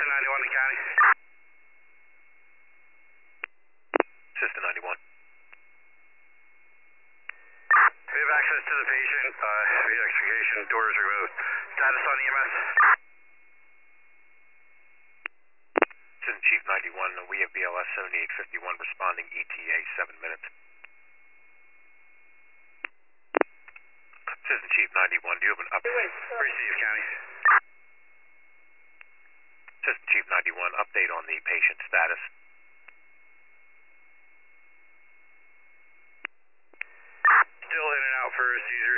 91 in county. Assistant 91. We have access to the patient. Via extrication, doors removed. Status on EMS. Assistant Chief 91, we have BLS 7851 responding ETA 7 minutes. Assistant Chief 91, do you have an update? Receive, county. Assistant Chief 91, update on the patient status. Still in and out for a seizure.